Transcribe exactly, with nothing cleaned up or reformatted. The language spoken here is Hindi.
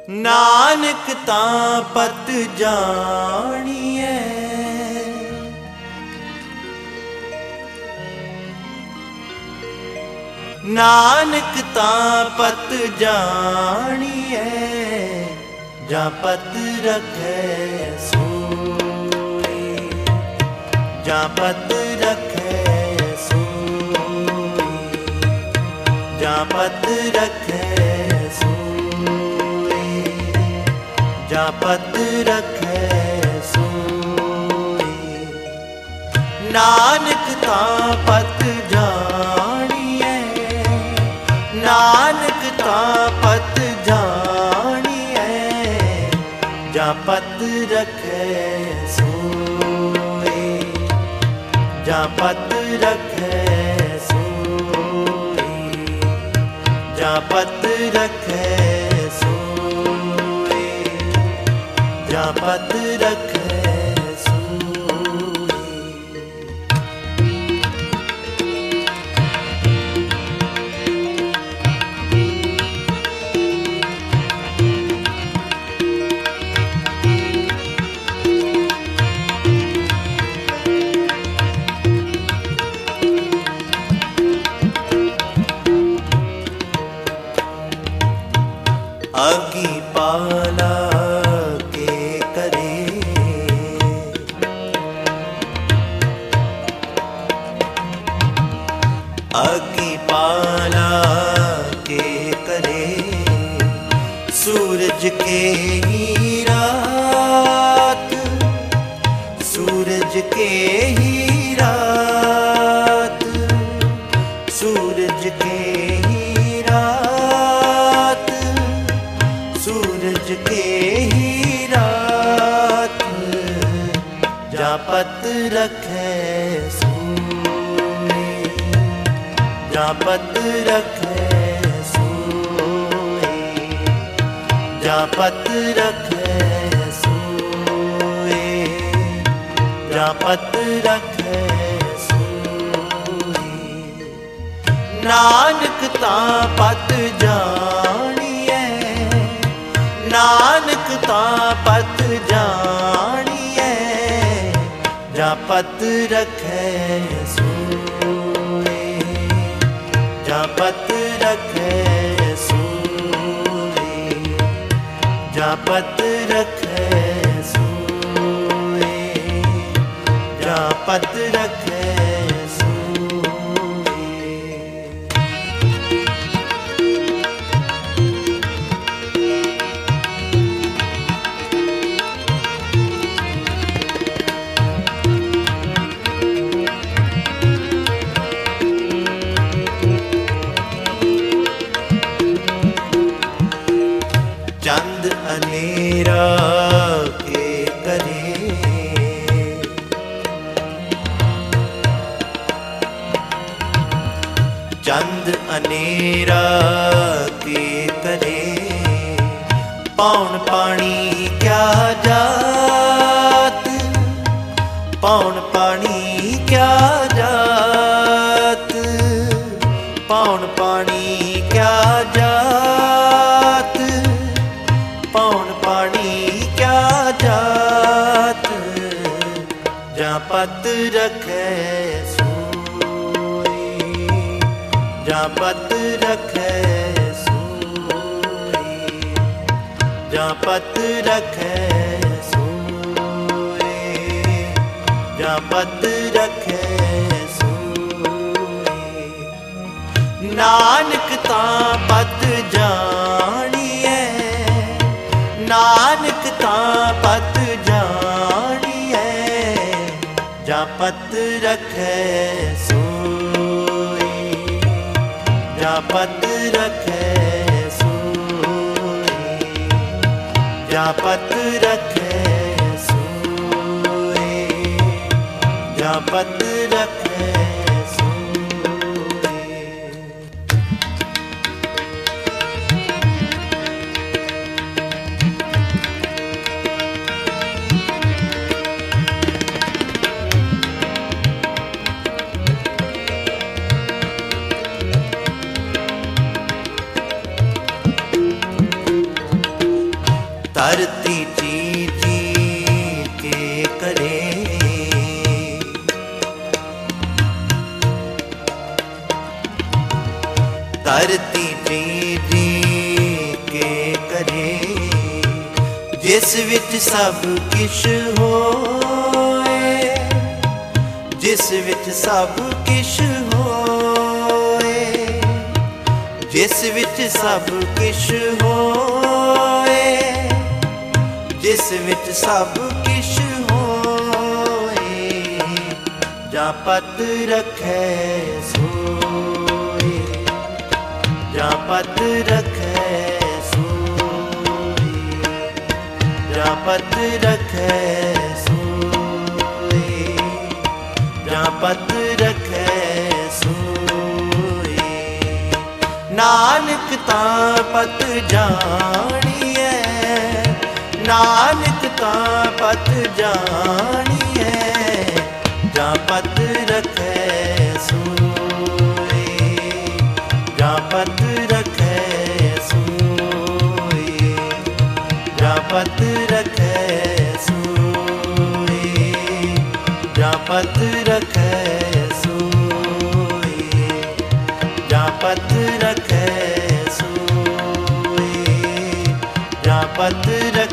नानक तां पत जानिए। नानक तां पत जानिए, जा पत रखे सोई, जा पत रखे सोई, जा पत रखे सोई, जा पत रखे सोई। नानक तां पत जानिए, नानक तां पत जानिए, जा पत रखे सोई, जा पत रखे सोई, जा पत रखे सोई, जा पत रखे अग्नि पाला के करे, अग्नि पाला के करे, सूरज के ही रात, सूरज के ही रात, सूरज के ही रात, सूरज के ही रात, जा पत रखे सोई, जा पत रखे सोई, जा पत रखे सोई, जा पत रखे सोई। नानक तां पत जानिए, नानक तां पत जानिए, जा पत रखे सोई, जा पत रखे सोई, जा पत रखे सोई, जा पत रखे चंद अनेरा के करे, चंद अनेरा के करे, पौन पानी क्या जात, पौन पानी क्या जात, पौन पानी क्या जात, पौन पानी क्या जात, जा पत रखे सोई, जा पत रखे सोई, जा पत रखे सोई, जा पत रखे सोई। नानक तां पत जानिए, नानक तां पत जानिए, जा पत रखे सोई, जा पत रखे सोई, जा पत रखे सोई, जा पत रखे धरती जी जी के करे, जिस विच सब किश होए, जिस विच सब किश होए, जिस विच सब किश होए, जिस विच सब किश होए, जा पत रखै सोए, जा पत रखै सोए, जा पत रखै सोए, जा पत रखै सोए। नानक तां पत जानिए, नानक तां पत जानिए, जा पत रखै सोए, जा पत रखै सोए, जा पत रखै सोए, जा पत रखै सोए, जा पत रखै सोए, जा पत रखै